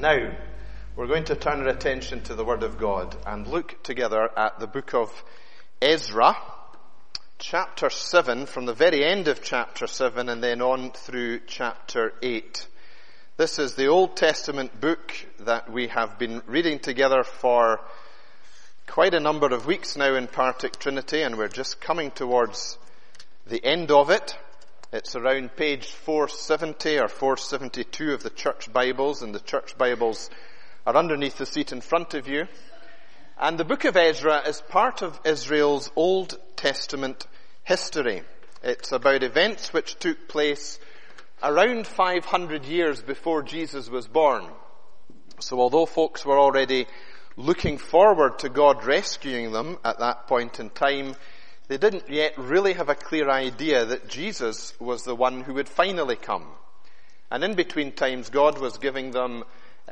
Now, we're going to turn our attention to the Word of God and look together at the book of Ezra, chapter 7, from the very end of chapter 7 and then on through chapter 8. This is the Old Testament book that we have been reading together for quite a number of weeks now in Partick Trinity, and we're just coming towards the end of it. It's around page 470 or 472 of the church Bibles, and the church Bibles are underneath the seat in front of you. And the book of Ezra is part of Israel's Old Testament history. It's about events which took place around 500 years before Jesus was born. So although folks were already looking forward to God rescuing them at that point in time, they didn't yet really have a clear idea that Jesus was the one who would finally come. And in between times, God was giving them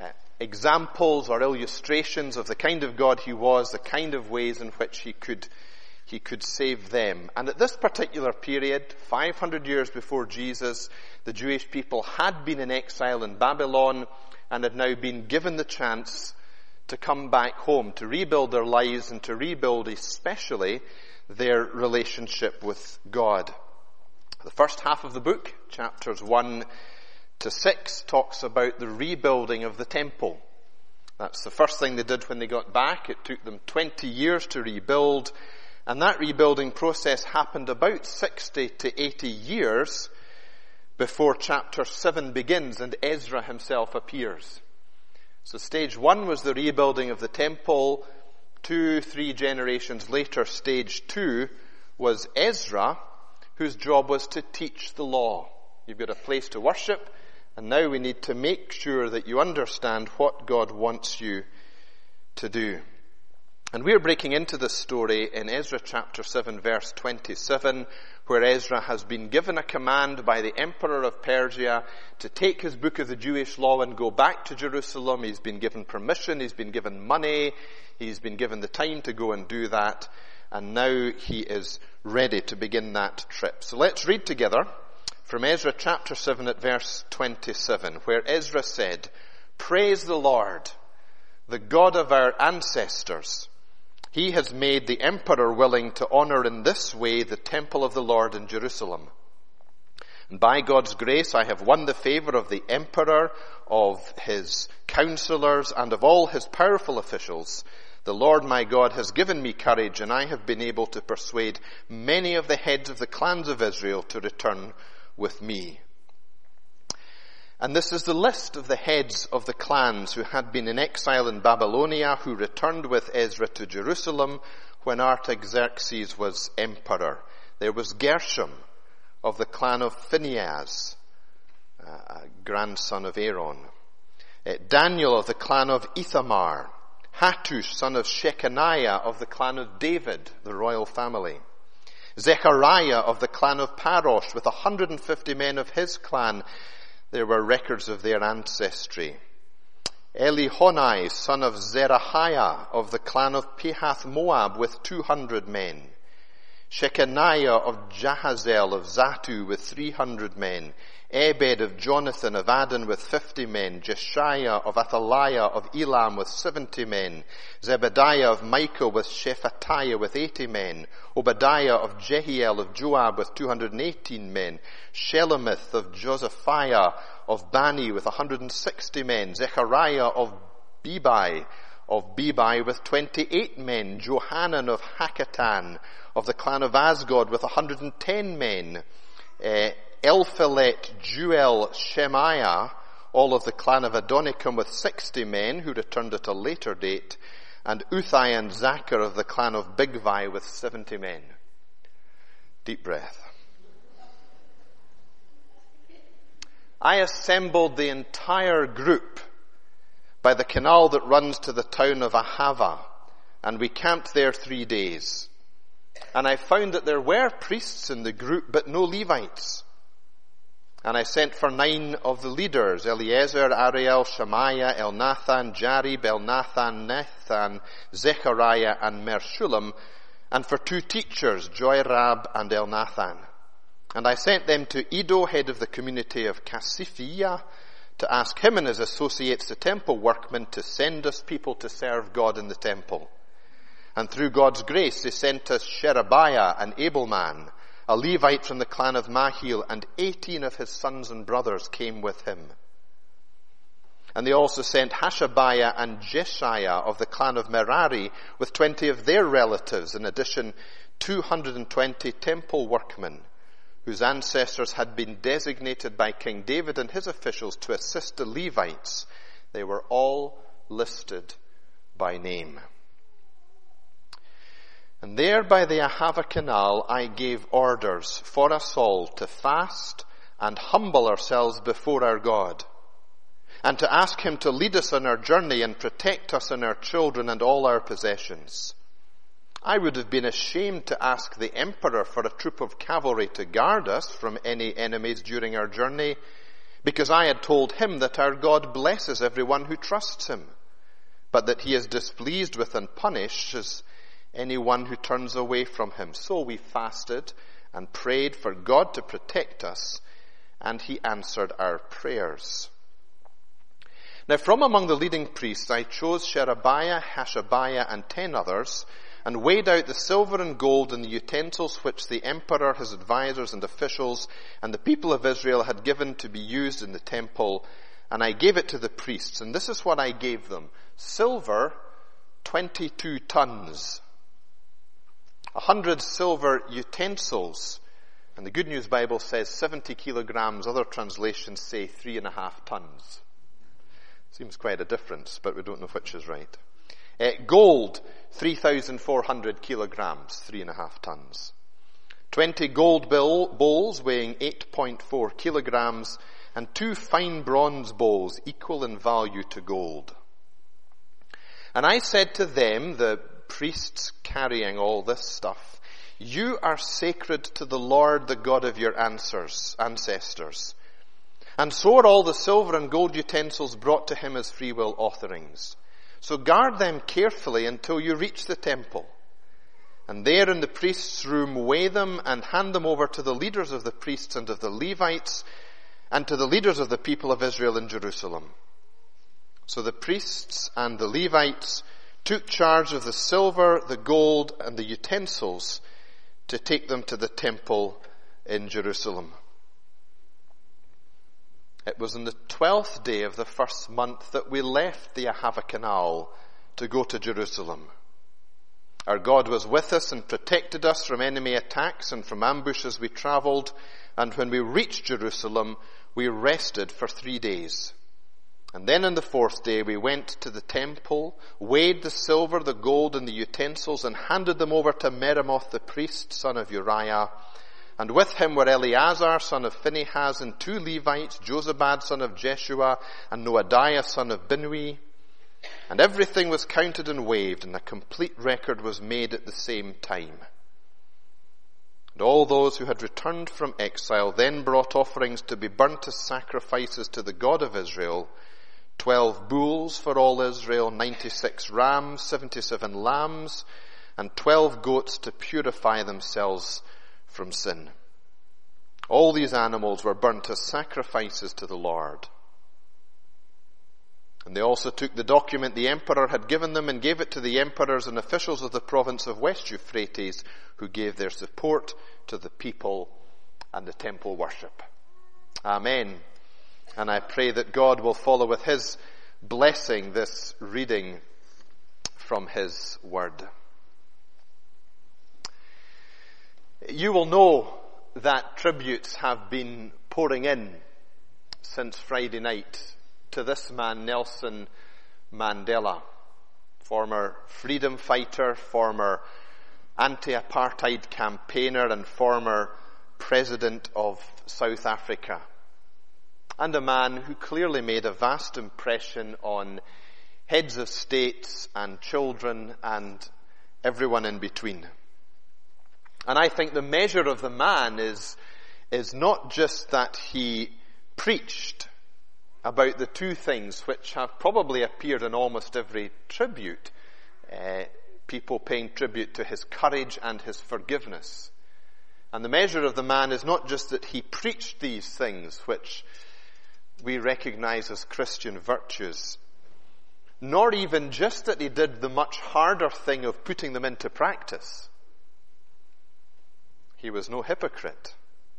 examples or illustrations of the kind of God he was, the kind of ways in which he could save them. And at this particular period, 500 years before Jesus, the Jewish people had been in exile in Babylon and had now been given the chance to come back home, to rebuild their lives and to rebuild especially their relationship with God. The first half of the book, chapters 1 to 6, talks about the rebuilding of the temple. That's the first thing they did when they got back. It took them 20 years to rebuild, and that rebuilding process happened about 60 to 80 years before chapter 7 begins and Ezra himself appears. So stage 1 was the rebuilding of the temple. 2-3 generations later, stage 2 was Ezra, whose job was to teach the law. You've got a place to worship, and now we need to make sure that you understand what God wants you to do. And we're breaking into this story in Ezra chapter 7, verse 27, where Ezra has been given a command by the emperor of Persia to take his book of the Jewish law and go back to Jerusalem. He's been given permission, he's been given money, he's been given the time to go and do that, and now he is ready to begin that trip. So let's read together from Ezra chapter 7 at verse 27, where Ezra said, "Praise the Lord, the God of our ancestors. He has made the emperor willing to honor in this way the temple of the Lord in Jerusalem. And by God's grace I have won the favor of the emperor, of his counselors, and of all his powerful officials. The Lord my God has given me courage, and I have been able to persuade many of the heads of the clans of Israel to return with me." And this is the list of the heads of the clans who had been in exile in Babylonia, who returned with Ezra to Jerusalem when Artaxerxes was emperor. There was Gershom of the clan of Phinehas, a grandson of Aaron. Daniel of the clan of Ithamar. Hattush, son of Shechaniah of the clan of David, the royal family. Zechariah of the clan of Parosh with 150 men of his clan. There were records of their ancestry. Elihonai, son of Zerahiah of the clan of Pahath Moab with 200 men. Shechaniah of Jahazel of Zatu with 300 men. Ebed of Jonathan of Adon with 50 men. Jeshiah of Athaliah of Elam with 70 men. Zebediah of Micah with Shephatiah with 80 men. Obadiah of Jehiel of Joab with 218 men. Shelomith of Josephiah of Bani with 160 men. Zechariah of Bebai with 28 men. Johanan of Hakatan of the clan of Asgod with 110 men. Elphalet, Juel, Shemaiah, all of the clan of Adonicum with 60 men who returned at a later date, and Uthai and Zachar of the clan of Bigvai with 70 men. Deep breath. I assembled the entire group by the canal that runs to the town of Ahava, and we camped there 3 days. And I found that there were priests in the group, but no Levites. And I sent for 9 of the leaders, Eleazar, Ariel, Shemaiah, Elnathan, Jarib, Elnathan, Nathan, Zechariah, and Meshullam, and for 2 teachers, Joirab and Elnathan. And I sent them to Edo, head of the community of Casiphia, to ask him and his associates, the temple workmen, to send us people to serve God in the temple. And through God's grace, they sent us Sherebiah, an able man, a Levite from the clan of Mahil, and 18 of his sons and brothers came with him. And they also sent Hashabiah and Jeshaiah of the clan of Merari with 20 of their relatives, in addition 220 temple workmen, whose ancestors had been designated by King David and his officials to assist the Levites. They were all listed by name. And there by the Ahava Canal I gave orders for us all to fast and humble ourselves before our God, and to ask him to lead us on our journey and protect us and our children and all our possessions. I would have been ashamed to ask the emperor for a troop of cavalry to guard us from any enemies during our journey, because I had told him that our God blesses everyone who trusts him, but that he is displeased with and punishes anyone who turns away from him. So we fasted and prayed for God to protect us, and he answered our prayers. Now from among the leading priests I chose Sherebiah, Hashabiah, and 10 others, and weighed out the silver and gold and the utensils which the emperor, his advisers and officials, and the people of Israel had given to be used in the temple, and I gave it to the priests. And this is what I gave them: silver, 22 tons, 100 silver utensils, and the Good News Bible says 70 kilograms. Other translations say 3.5 tons. Seems quite a difference, but we don't know which is right. Gold, 3,400 kilograms, 3.5 tons. 20 gold bowls weighing 8.4 kilograms, and 2 fine bronze bowls equal in value to gold. And I said to them, the priests carrying all this stuff, you are sacred to the Lord, the God of your ancestors. And so are all the silver and gold utensils brought to him as freewill offerings. So guard them carefully until you reach the temple. And there in the priest's room weigh them and hand them over to the leaders of the priests and of the Levites and to the leaders of the people of Israel in Jerusalem. So the priests and the Levites took charge of the silver, the gold, and the utensils to take them to the temple in Jerusalem. It was on the 12th day of the first month that we left the Ahava Canal to go to Jerusalem. Our God was with us and protected us from enemy attacks and from ambush as we traveled. And when we reached Jerusalem, we rested for 3 days. And then on the 4th day, we went to the temple, weighed the silver, the gold, and the utensils, and handed them over to Meremoth the priest, son of Uriah. And with him were Eleazar, son of Phinehas, and 2 Levites, Jozabad, son of Jeshua, and Noadiah, son of Binnui. And everything was counted and weighed, and a complete record was made at the same time. And all those who had returned from exile then brought offerings to be burnt as sacrifices to the God of Israel: 12 bulls for all Israel, 96 rams, 77 lambs, and 12 goats to purify themselves from sin. All these animals were burnt as sacrifices to the Lord. And they also took the document the emperor had given them and gave it to the emperors and officials of the province of West Euphrates, who gave their support to the people and the temple worship. Amen. And I pray that God will follow with his blessing this reading from his word. You will know that tributes have been pouring in since Friday night to this man, Nelson Mandela, former freedom fighter, former anti-apartheid campaigner, and former president of South Africa, and a man who clearly made a vast impression on heads of states and children and everyone in between. And I think the measure of the man is not just that he preached about the 2 things which have probably appeared in almost every tribute, people paying tribute to his courage and his forgiveness. And the measure of the man is not just that he preached these things which we recognize as Christian virtues, nor even just that he did the much harder thing of putting them into practice. He was no hypocrite.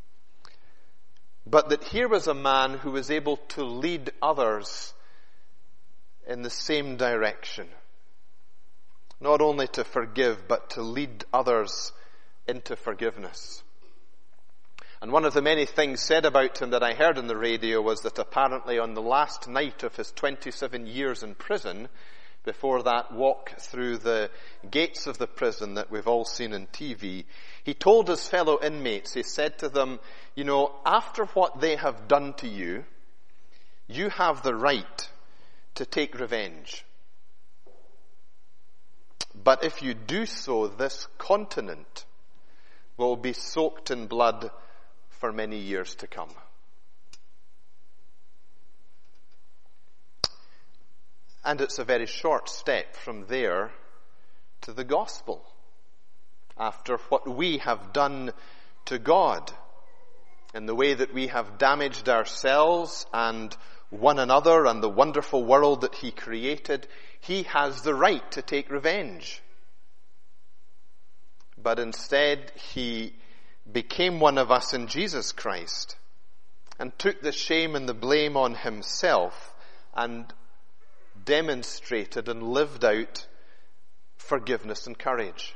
But that here was a man who was able to lead others in the same direction. Not only to forgive, but to lead others into forgiveness. And one of the many things said about him that I heard on the radio was that apparently on the last night of his 27 years in prison, before that walk through the gates of the prison that we've all seen on TV, he told his fellow inmates, he said to them, you know, after what they have done to you, you have the right to take revenge. But if you do so, this continent will be soaked in blood for many years to come. And it's a very short step from there to the gospel. After what we have done to God, in the way that we have damaged ourselves and one another and the wonderful world that he created, he has the right to take revenge. But instead, he became one of us in Jesus Christ and took the shame and the blame on himself and demonstrated and lived out forgiveness and courage.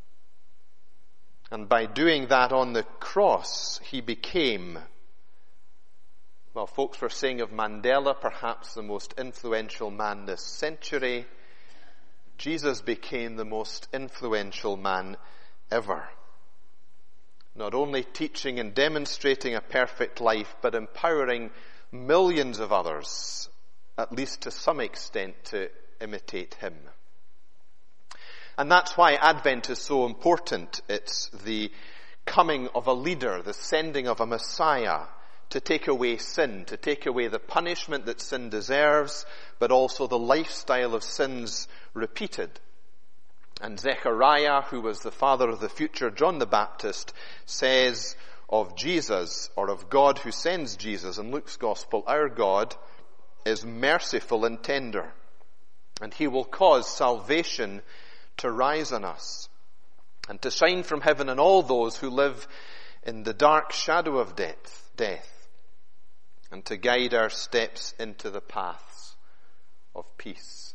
And by doing that on the cross, he became, well, folks were saying of Mandela, perhaps the most influential man this century. Jesus became the most influential man ever. Not only teaching and demonstrating a perfect life, but empowering millions of others, at least to some extent, to imitate him. And that's why Advent is so important. It's the coming of a leader, the sending of a Messiah to take away sin, to take away the punishment that sin deserves, but also the lifestyle of sins repeated. And Zechariah, who was the father of the future John the Baptist, says of Jesus, or of God who sends Jesus in Luke's Gospel, our God is merciful and tender, and he will cause salvation to rise on us, and to shine from heaven on all those who live in the dark shadow of death, and to guide our steps into the paths of peace.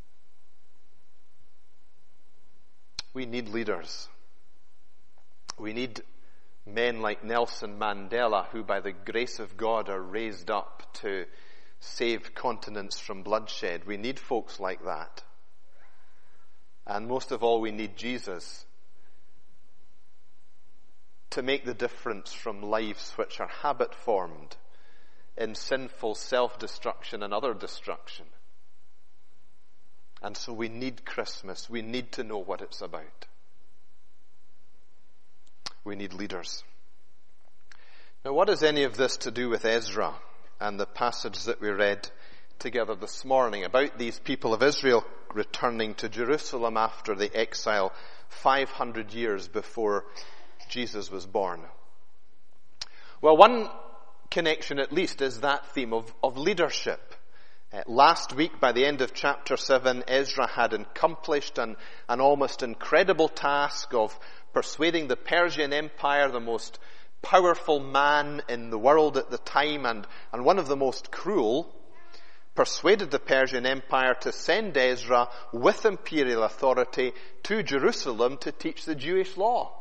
We need leaders. We need men like Nelson Mandela, who by the grace of God are raised up to save continents from bloodshed. We need folks like that. And most of all, we need Jesus to make the difference from lives which are habit-formed in sinful self-destruction and other destruction. And so we need Christmas. We need to know what it's about. We need leaders. Now, what has any of this to do with Ezra and the passage that we read together this morning about these people of Israel returning to Jerusalem after the exile 500 years before Jesus was born? Well, one connection at least is that theme of leadership. Last week, by the end of chapter 7, Ezra had accomplished an almost incredible task of persuading the Persian Empire, the most powerful man in the world at the time and one of the most cruel, persuaded the Persian Empire to send Ezra with imperial authority to Jerusalem to teach the Jewish law.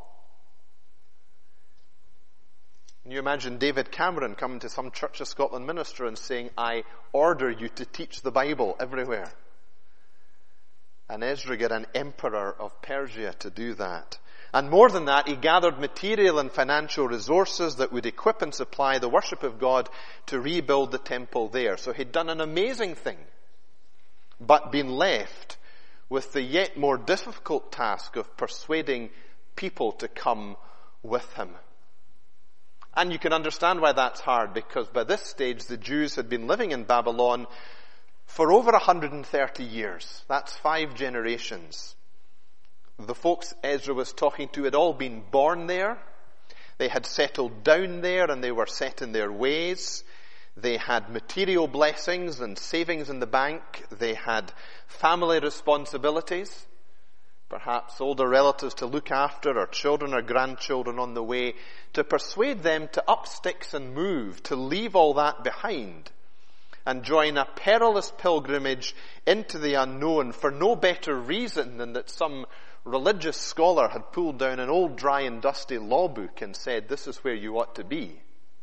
Can you imagine David Cameron coming to some Church of Scotland minister and saying, I order you to teach the Bible everywhere? And Ezra got an emperor of Persia to do that. And more than that, he gathered material and financial resources that would equip and supply the worship of God to rebuild the temple there. So he'd done an amazing thing, but been left with the yet more difficult task of persuading people to come with him. And you can understand why that's hard, because by this stage the Jews had been living in Babylon for over 130 years. That's 5 generations. The folks Ezra was talking to had all been born there. They had settled down there and they were set in their ways. They had material blessings and savings in the bank. They had family responsibilities, perhaps older relatives to look after, or children or grandchildren on the way, to persuade them to up sticks and move, to leave all that behind and join a perilous pilgrimage into the unknown for no better reason than that some religious scholar had pulled down an old dry and dusty law book and said, this is where you ought to be.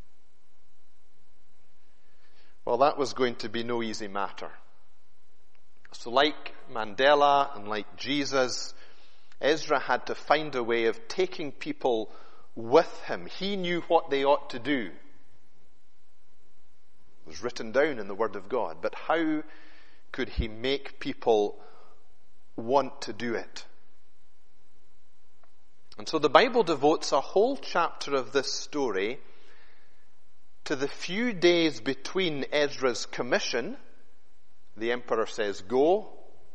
Well, that was going to be no easy matter. So like Mandela and like Jesus, Ezra had to find a way of taking people with him. He knew what they ought to do. It was written down in the Word of God. But how could he make people want to do it? And so the Bible devotes a whole chapter of this story to the few days between Ezra's commission. The emperor says, go,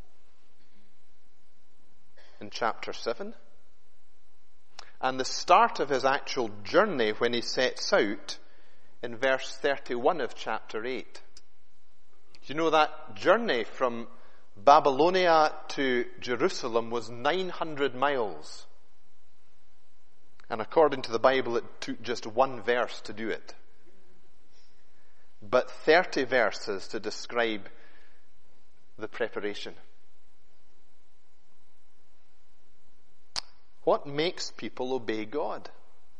in chapter 7. And the start of his actual journey when he sets out in verse 31 of chapter 8. You know that journey from Babylonia to Jerusalem was 900 miles. And according to the Bible, it took just one verse to do it. But 30 verses to describe the preparation. What makes people obey God?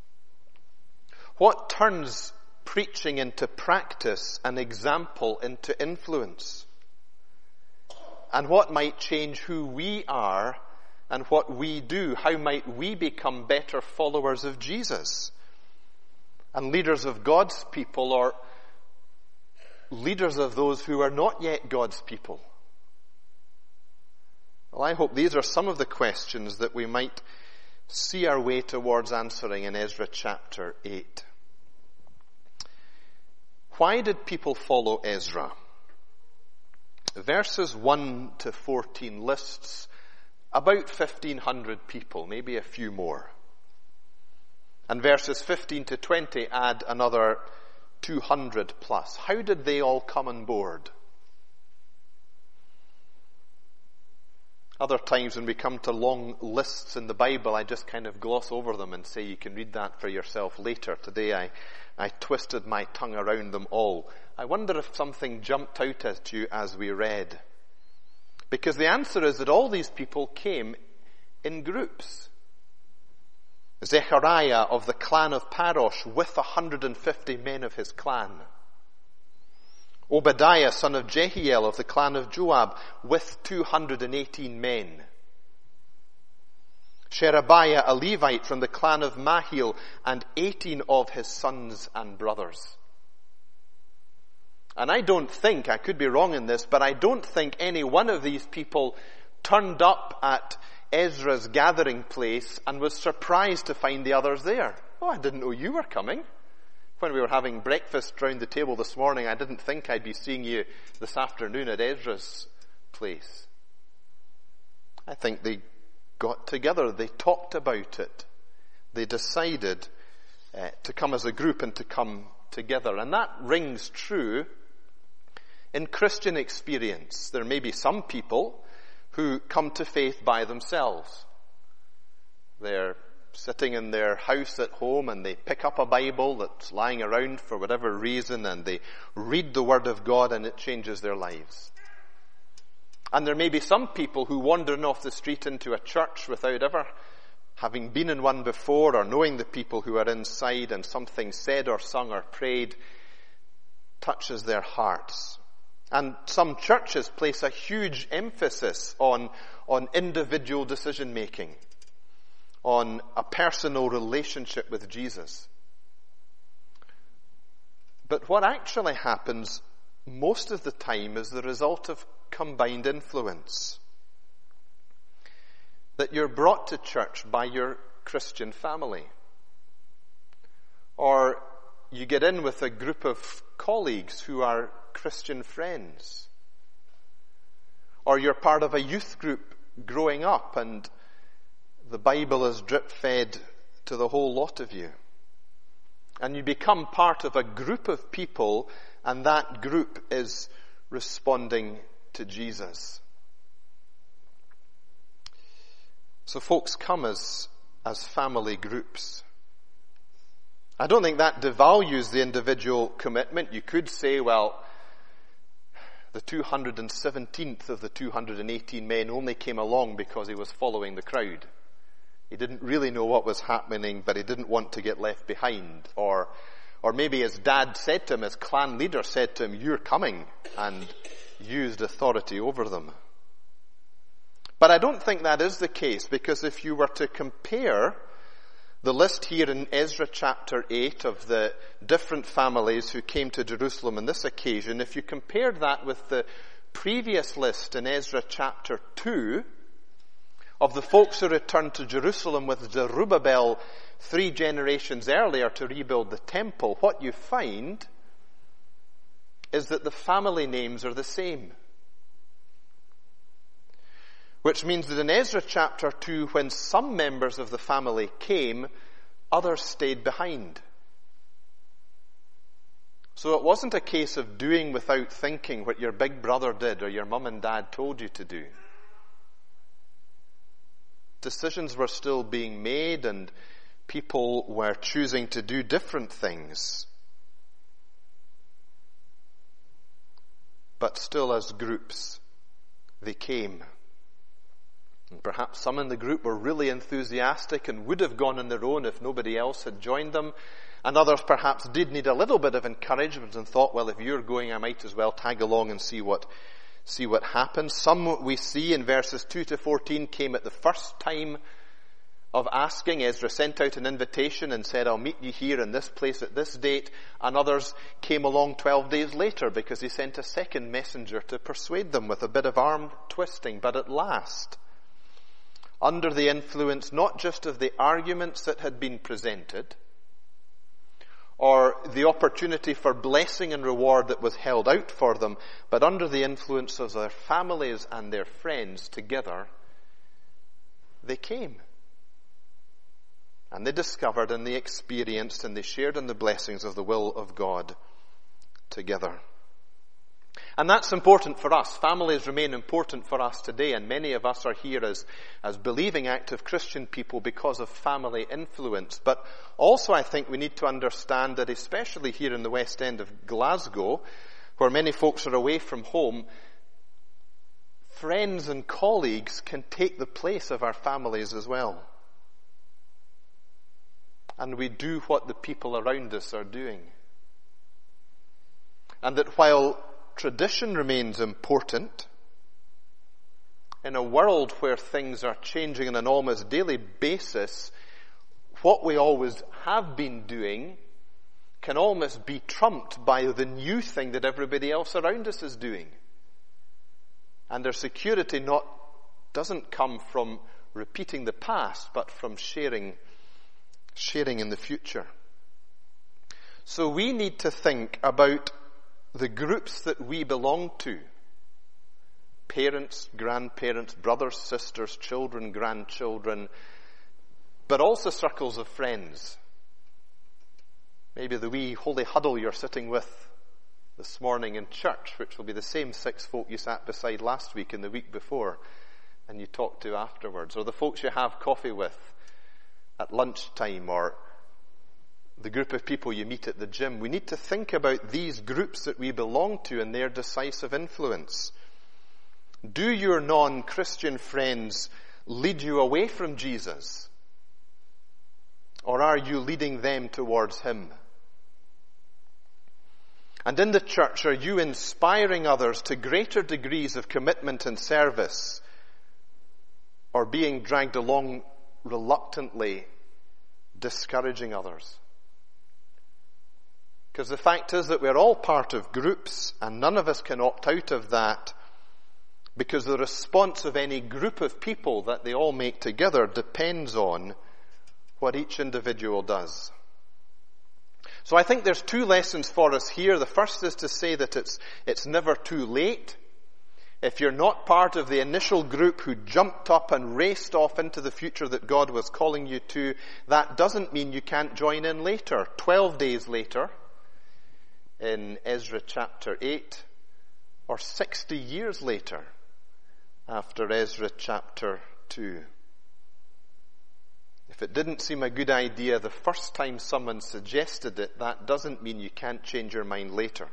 What turns preaching into practice and example into influence? And what might change who we are and what we do? How might we become better followers of Jesus and leaders of God's people, or leaders of those who are not yet God's people? Well, I hope these are some of the questions that we might see our way towards answering in Ezra chapter 8. Why did people follow Ezra? Verses 1 to 14 lists about 1,500 people, maybe a few more. And verses 15 to 20 add another 200 plus. How did they all come on board? Other times when we come to long lists in the Bible, I just kind of gloss over them and say you can read that for yourself later. Today I twisted my tongue around them all. I wonder if something jumped out at you as we read. Because the answer is that all these people came in groups. Zechariah of the clan of Parosh with 150 men of his clan. Obadiah, son of Jehiel of the clan of Joab, with 218 men. Sherebiah, a Levite from the clan of Mahil, and 18 of his sons and brothers. And I don't think, I could be wrong in this, but I don't think any one of these people turned up at Ezra's gathering place and was surprised to find the others there. Oh, I didn't know you were coming. When we were having breakfast round the table this morning, I didn't think I'd be seeing you this afternoon at Ezra's place. I think they got together, they talked about it. They decided to come as a group and to come together. And that rings true in Christian experience. There may be some people who come to faith by themselves. They're sitting in their house at home and they pick up a Bible that's lying around for whatever reason and they read the Word of God and it changes their lives. And there may be some people who wander in off the street into a church without ever having been in one before or knowing the people who are inside, and something said or sung or prayed touches their hearts. And some churches place a huge emphasis on individual decision making, on a personal relationship with Jesus. But what actually happens most of the time is the result of combined influence. That you're brought to church by your Christian family. Or you get in with a group of colleagues who are Christian friends. Or you're part of a youth group growing up and the Bible is drip-fed to the whole lot of you. And you become part of a group of people, and that group is responding to Jesus. So folks come as family groups. I don't think that devalues the individual commitment. You could say, well, the 217th of the 218 men only came along because he was following the crowd. He didn't really know what was happening, but he didn't want to get left behind. Or maybe his dad said to him, his clan leader said to him, "You're coming," and used authority over them. But I don't think that is the case, because if you were to compare the list here in Ezra chapter 8 of the different families who came to Jerusalem on this occasion, if you compared that with the previous list in Ezra chapter 2 of the folks who returned to Jerusalem with Zerubbabel 3 generations earlier to rebuild the temple, what you find is that the family names are the same. Which means that in Ezra chapter 2, when some members of the family came, others stayed behind. So it wasn't a case of doing without thinking what your big brother did or your mum and dad told you to do. Decisions were still being made, and people were choosing to do different things. But still, as groups, they came. And perhaps some in the group were really enthusiastic and would have gone on their own if nobody else had joined them. And others perhaps did need a little bit of encouragement and thought, well, if you're going, I might as well tag along and see what happens. Some we see in verses 2 to 14 came at the first time of asking. Ezra sent out an invitation and said, "I'll meet you here in this place at this date." And others came along 12 days later because he sent a second messenger to persuade them with a bit of arm twisting. But at last, under the influence not just of the arguments that had been presented, or the opportunity for blessing and reward that was held out for them, but under the influence of their families and their friends together, they came. And they discovered and they experienced and they shared in the blessings of the will of God together. And that's important for us. Families remain important for us today, and many of us are here as believing, active Christian people because of family influence. But also I think we need to understand that, especially here in the West End of Glasgow, where many folks are away from home, friends and colleagues can take the place of our families as well. And we do what the people around us are doing. And that while tradition remains important, in a world where things are changing on an almost daily basis, what we always have been doing can almost be trumped by the new thing that everybody else around us is doing. And their security doesn't come from repeating the past, but from sharing in the future. So we need to think about the groups that we belong to. Parents, grandparents, brothers, sisters, children, grandchildren, but also circles of friends. Maybe the wee holy huddle you're sitting with this morning in church, which will be the same 6 folk you sat beside last week and the week before, and you talked to afterwards, or the folks you have coffee with at lunchtime, or the group of people you meet at the gym. We need to think about these groups that we belong to and their decisive influence. Do your non-Christian friends lead you away from Jesus? Or are you leading them towards Him? And in the church, are you inspiring others to greater degrees of commitment and service, or being dragged along reluctantly, discouraging others? Because the fact is that we're all part of groups, and none of us can opt out of that, because the response of any group of people that they all make together depends on what each individual does. So I think there's 2 lessons for us here. The first is to say that it's never too late. if you're not part of the initial group who jumped up and raced off into the future that God was calling you to, that doesn't mean you can't join in later. 12 days later, in Ezra chapter 8, or 60 years later, after Ezra chapter 2. If it didn't seem a good idea the first time someone suggested it, that doesn't mean you can't change your mind later.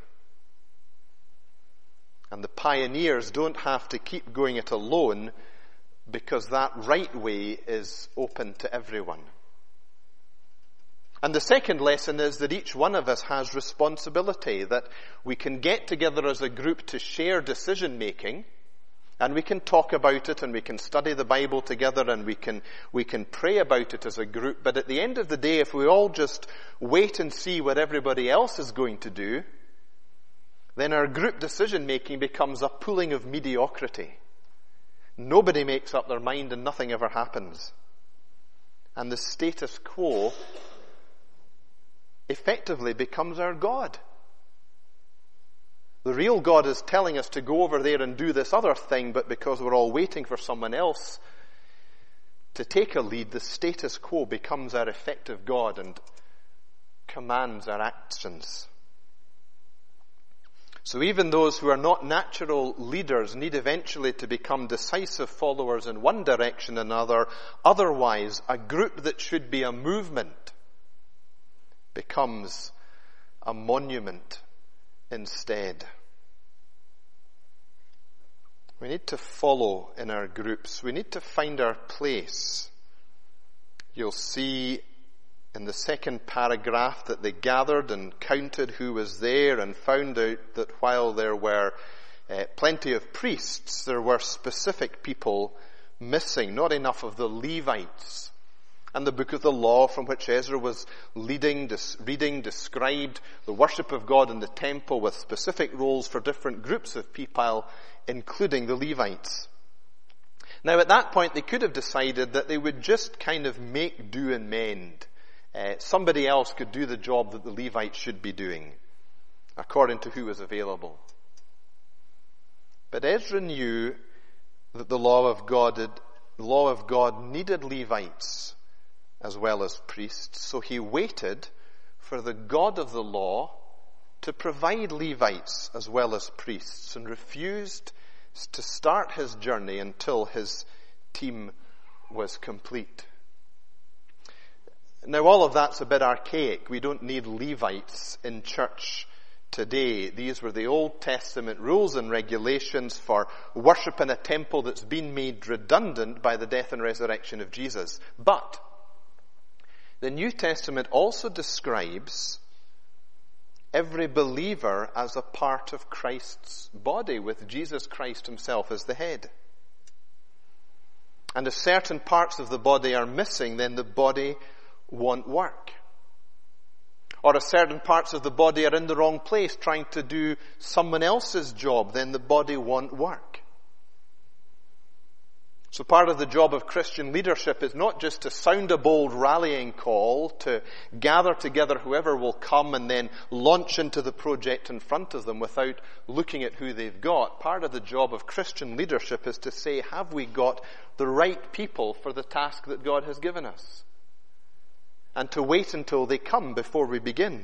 And the pioneers don't have to keep going it alone, because that right way is open to everyone. And the second lesson is that each one of us has responsibility, that we can get together as a group to share decision making, and we can talk about it, and we can study the Bible together, and we can pray about it as a group. But at the end of the day, if we all just wait and see what everybody else is going to do, then our group decision-making becomes a pooling of mediocrity. Nobody makes up their mind and nothing ever happens. And the status quo effectively becomes our God. The real God is telling us to go over there and do this other thing, but because we're all waiting for someone else to take a lead, the status quo becomes our effective God and commands our actions. So even those who are not natural leaders need eventually to become decisive followers in one direction or another. Otherwise, a group that should be a movement becomes a monument instead. We need to follow in our groups. We need to find our place. You'll see in the second paragraph that they gathered and counted who was there and found out that while there were plenty of priests, there were specific people missing, not enough of the Levites. And the book of the law from which Ezra was reading described the worship of God in the temple with specific roles for different groups of people, including the Levites. Now at that point they could have decided that they would just kind of make do and mend. Somebody else could do the job that the Levites should be doing, according to who was available. But Ezra knew that the law of God needed Levites as well as priests, so he waited for the God of the law to provide Levites as well as priests, and refused to start his journey until his team was complete. Now all of that's a bit archaic. We don't need Levites in church today. These were the Old Testament rules and regulations for worship in a temple that's been made redundant by the death and resurrection of Jesus. But the New Testament also describes every believer as a part of Christ's body, with Jesus Christ himself as the head. And if certain parts of the body are missing, then the body won't work. Or if certain parts of the body are in the wrong place trying to do someone else's job, then the body won't work. So part of the job of Christian leadership is not just to sound a bold rallying call, to gather together whoever will come and then launch into the project in front of them without looking at who they've got. Part of the job of Christian leadership is to say, have we got the right people for the task that God has given us? And to wait until they come before we begin.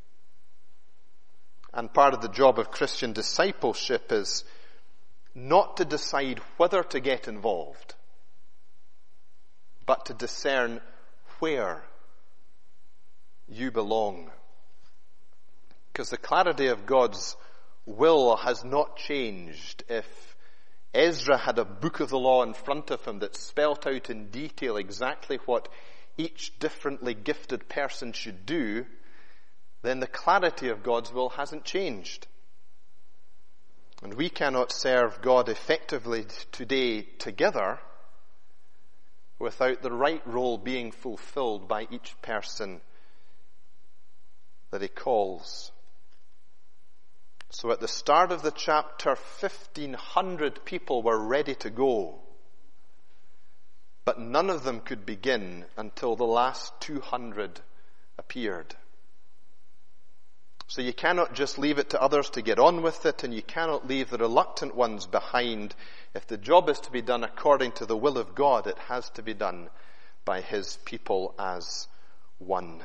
And part of the job of Christian discipleship is not to decide whether to get involved, but to discern where you belong. Because the clarity of God's will has not changed. If Ezra had a book of the law in front of him that spelt out in detail exactly what each differently gifted person should do, then the clarity of God's will hasn't changed. And we cannot serve God effectively today together without the right role being fulfilled by each person that he calls. So at the start of the chapter, 1,500 people were ready to go. But none of them could begin until the last 200 appeared. So you cannot just leave it to others to get on with it, and you cannot leave the reluctant ones behind. If the job is to be done according to the will of God, it has to be done by his people as one.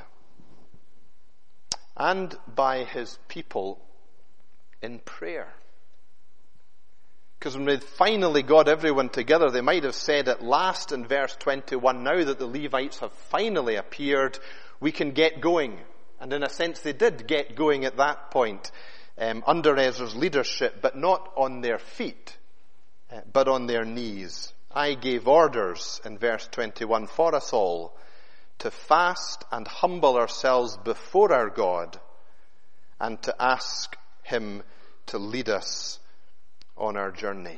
And by his people in prayer. Because when they finally got everyone together, they might have said at last in verse 21, now that the Levites have finally appeared, we can get going. And in a sense they did get going at that point, under Ezra's leadership, but not on their feet, but on their knees. I gave orders in verse 21 for us all to fast and humble ourselves before our God and to ask him to lead us on our journey.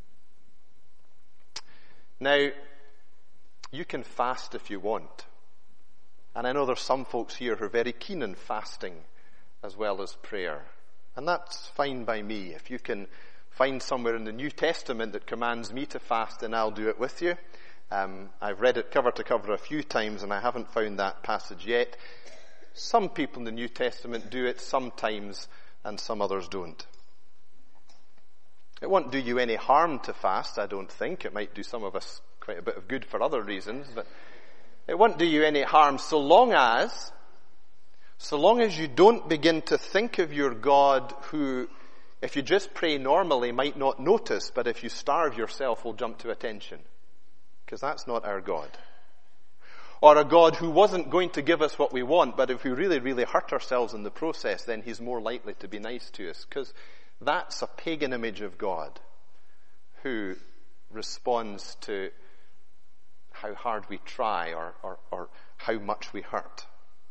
Now, you can fast if you want. And I know there's some folks here who are very keen on fasting as well as prayer. And that's fine by me. If you can find somewhere in the New Testament that commands me to fast, then I'll do it with you. I've read it cover to cover a few times and I haven't found that passage yet. Some people in the New Testament do it sometimes and some others don't. It won't do you any harm to fast, I don't think. It might do some of us quite a bit of good for other reasons, but it won't do you any harm so long as you don't begin to think of your God who, if you just pray normally, might not notice, but if you starve yourself will jump to attention. Because that's not our God. Or a God who wasn't going to give us what we want, but if we really, really hurt ourselves in the process, then he's more likely to be nice to us. Because that's a pagan image of God who responds to how hard we try or how much we hurt.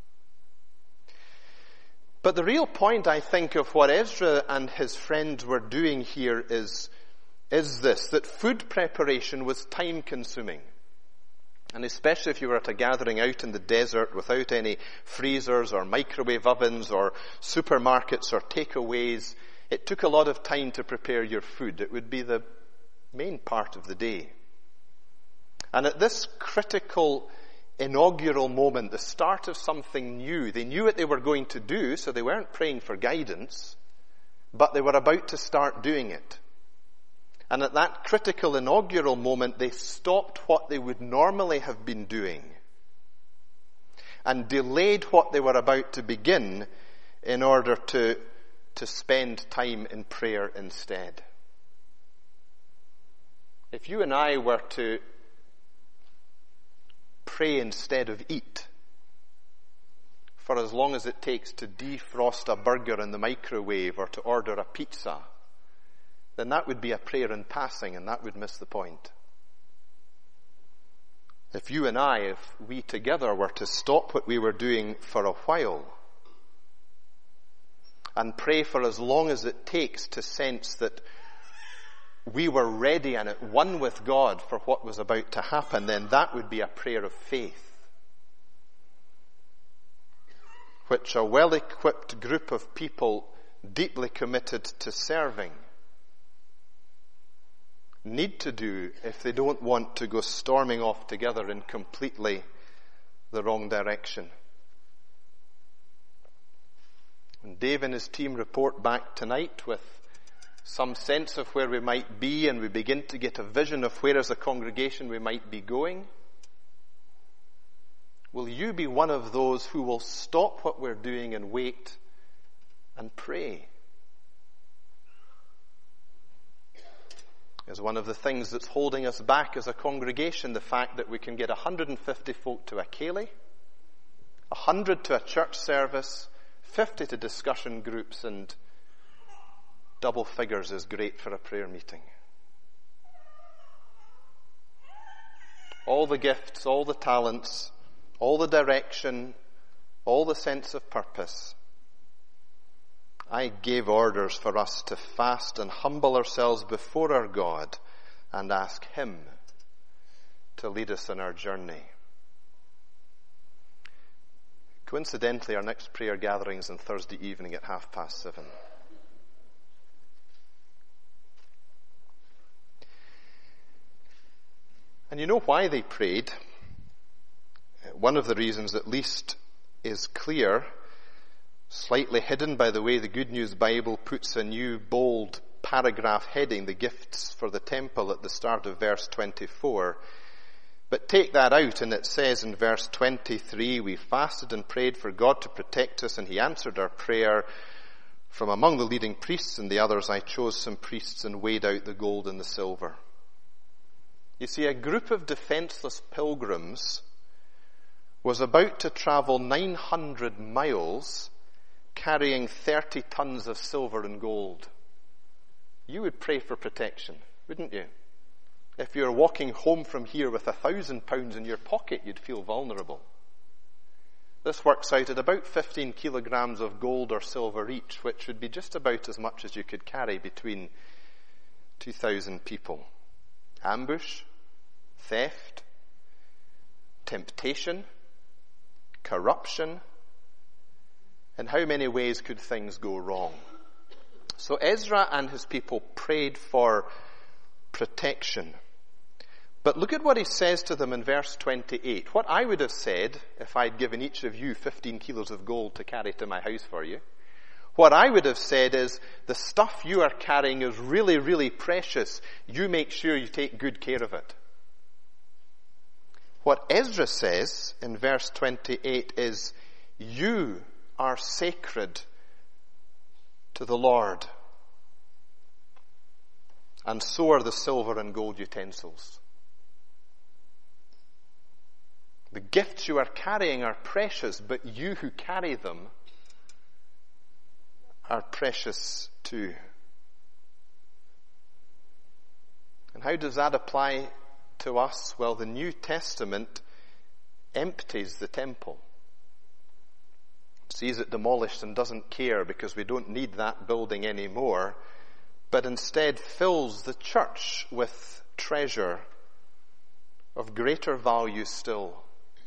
But the real point, I think, of what Ezra and his friends were doing here is this, that food preparation was time-consuming. And especially if you were at a gathering out in the desert without any freezers or microwave ovens or supermarkets or takeaways, it took a lot of time to prepare your food. It would be the main part of the day. And at this critical inaugural moment, the start of something new, they knew what they were going to do, so they weren't praying for guidance, but they were about to start doing it. And at that critical inaugural moment, they stopped what they would normally have been doing and delayed what they were about to begin in order to spend time in prayer instead. If you and I were to pray instead of eat for as long as it takes to defrost a burger in the microwave or to order a pizza, then that would be a prayer in passing and that would miss the point. If you and I, if we together were to stop what we were doing for a while and pray for as long as it takes to sense that we were ready and at one with God for what was about to happen, then that would be a prayer of faith, which a well-equipped group of people deeply committed to serving need to do if they don't want to go storming off together in completely the wrong direction. When Dave and his team report back tonight with some sense of where we might be and we begin to get a vision of where as a congregation we might be going, will you be one of those who will stop what we're doing and wait and pray? Is one of the things that's holding us back as a congregation the fact that we can get 150 folk to a Ceilidh, 100 to a church service, 50 to discussion groups, and double figures is great for a prayer meeting. All the gifts, all the talents, all the direction, all the sense of purpose. I gave orders for us to fast and humble ourselves before our God and ask Him to lead us on our journey. Coincidentally, our next prayer gathering is on Thursday evening at 7:30. And you know why they prayed? One of the reasons, at least, is clear. Slightly hidden by the way the Good News Bible puts a new bold paragraph heading, the gifts for the temple, at the start of verse 24. But take that out and it says in verse 23, we fasted and prayed for God to protect us, and he answered our prayer. From among the leading priests and the others I chose some priests and weighed out the gold and the silver. You see, a group of defenseless pilgrims was about to travel 900 miles carrying 30 tons of silver and gold. You would pray for protection, wouldn't you? If you were walking home from here with £1,000 in your pocket, you'd feel vulnerable. This works out at about 15 kilograms of gold or silver each, which would be just about as much as you could carry between 2,000 people. Ambush, theft, temptation, corruption, and how many ways could things go wrong? So Ezra and his people prayed for protection. But look at what he says to them in verse 28. What I would have said if I'd given each of you 15 kilos of gold to carry to my house for you, what I would have said is, the stuff you are carrying is really, really precious. You make sure you take good care of it. What Ezra says in verse 28 is, you are sacred to the Lord, and so are the silver and gold utensils. The gifts you are carrying are precious, but you who carry them are precious too. And how does that apply to us? Well, the New Testament empties the temple, sees it demolished and doesn't care because we don't need that building anymore, but instead fills the church with treasure of greater value still.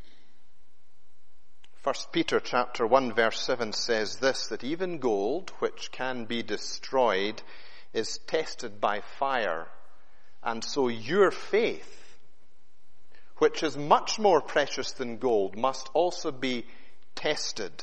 1 Peter chapter 1 verse 7 says this, that even gold, which can be destroyed, is tested by fire. And so your faith, which is much more precious than gold, must also be tested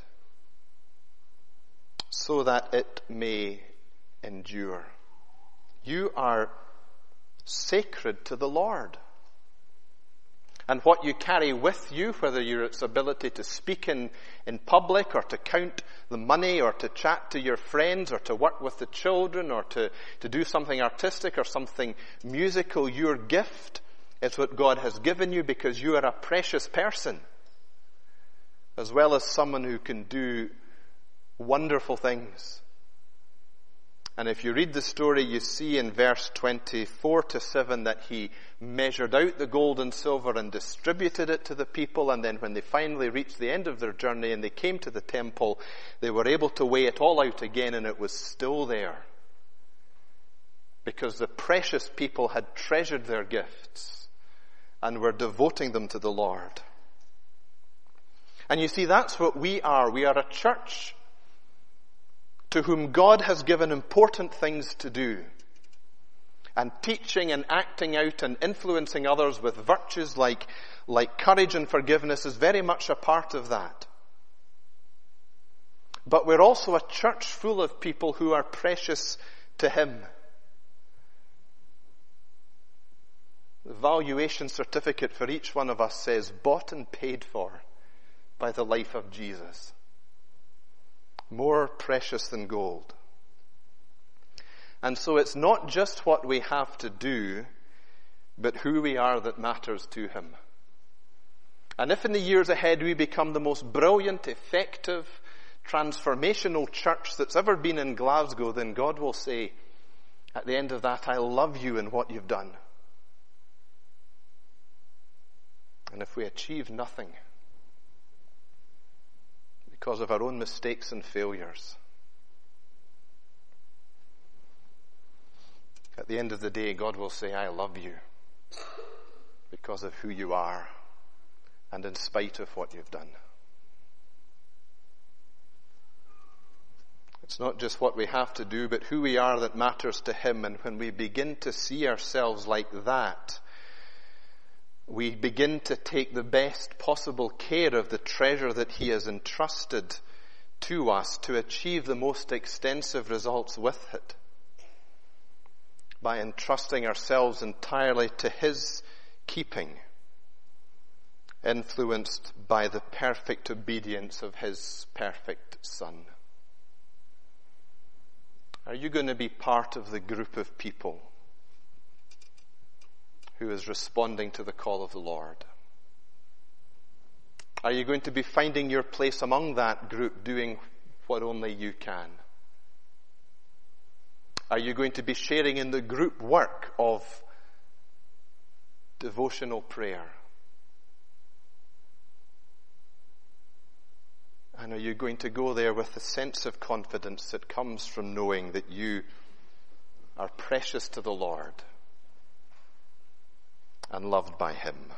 so that it may endure. You are sacred to the Lord. And what you carry with you, whether you're its ability to speak in public, or to count the money, or to chat to your friends, or to work with the children, or to do something artistic or something musical, your gift is what God has given you, because you are a precious person, as well as someone who can do wonderful things. And if you read the story, you see in verse 24-7 that he measured out the gold and silver and distributed it to the people. And then when they finally reached the end of their journey and they came to the temple, they were able to weigh it all out again, and it was still there. Because the precious people had treasured their gifts and were devoting them to the Lord. And you see, that's what we are. We are a church to whom God has given important things to do. And teaching and acting out and influencing others with virtues like courage and forgiveness is very much a part of that. But we're also a church full of people who are precious to Him. The valuation certificate for each one of us says, bought and paid for by the life of Jesus. More precious than gold. And so it's not just what we have to do, but who we are that matters to Him. And if in the years ahead we become the most brilliant, effective, transformational church that's ever been in Glasgow, then God will say at the end of that, I love you in what you've done. And if we achieve nothing because of our own mistakes and failures, at the end of the day, God will say, I love you because of who you are and in spite of what you've done. It's not just what we have to do, but who we are that matters to Him. And when we begin to see ourselves like that, we begin to take the best possible care of the treasure that He has entrusted to us to achieve the most extensive results with it by entrusting ourselves entirely to His keeping, influenced by the perfect obedience of His perfect Son. Are you going to be part of the group of people who is responding to the call of the Lord? Are you going to be finding your place among that group, doing what only you can? Are you going to be sharing in the group work of devotional prayer? And are you going to go there with the sense of confidence that comes from knowing that you are precious to the Lord and loved by Him?